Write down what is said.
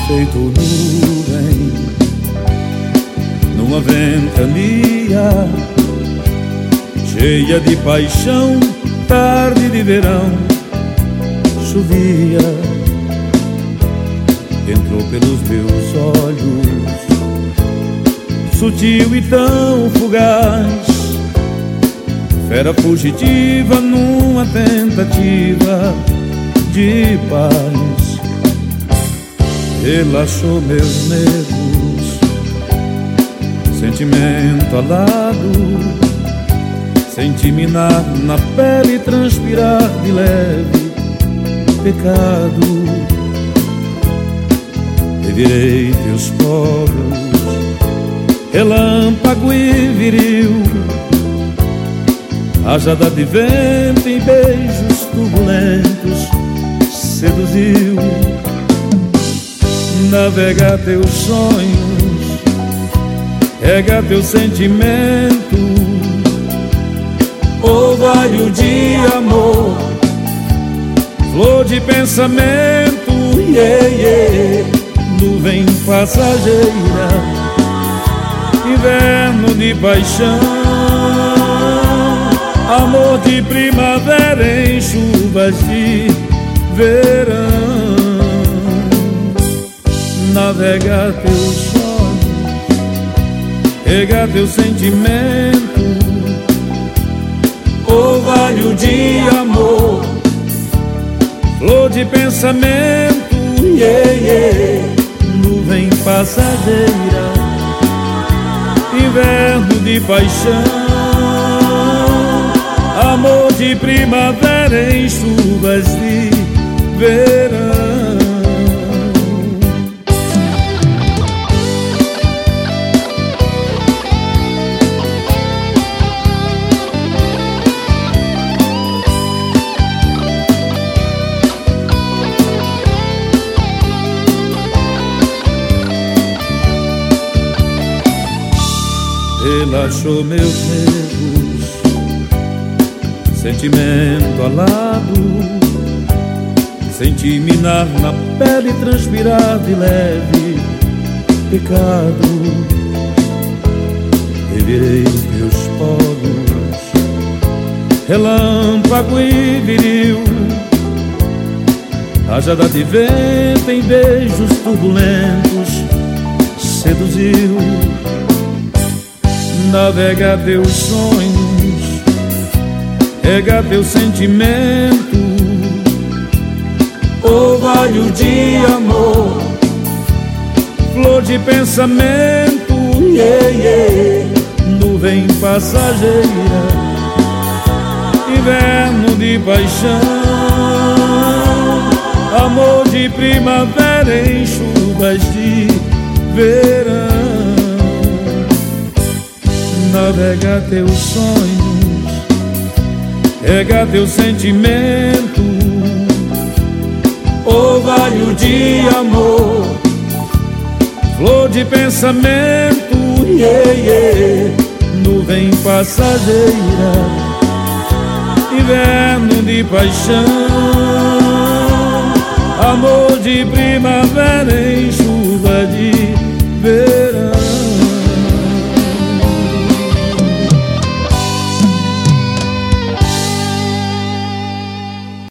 feito nuvem numa ventania cheia de paixão. Tarde de verão chovia, entrou pelos meus olhos, sutil e tão fugaz, fera fugitiva numa tentativa de paz. Relaxou meus medos, sentimento alado, senti minar na pele e transpirar de leve pecado. Revirei teus poros, relâmpago e viril, rajada de vento em beijos turbulentos seduziu. Navega teus sonhos, rega teu sentimento, orvalho de amor, flor de pensamento, nuvem passageira, inverno de paixão, amor de primavera em chuvas de verão. Navega teus sonhos, rega teu sentimento, orvalho de amor, flor de pensamento, nuvem passageira, inverno de paixão, amor de primavera em chuvas de verão. Relaxou meus nervos, sentimento alado, senti minar na pele e transpirar de leve pecado. Revirei meus poros, relâmpago e viril, rajada de vento em beijos turbulentos seduziu. Navega teus sonhos, rega teu sentimento, orvalho de amor, flor de pensamento, nuvem passageira, inverno de paixão, amor de primavera em chuvas de verão. Navega teus sonhos, rega teu sentimento, orvalho de amor, flor de pensamento, nuvem passageira, inverno de paixão, amor de primavera em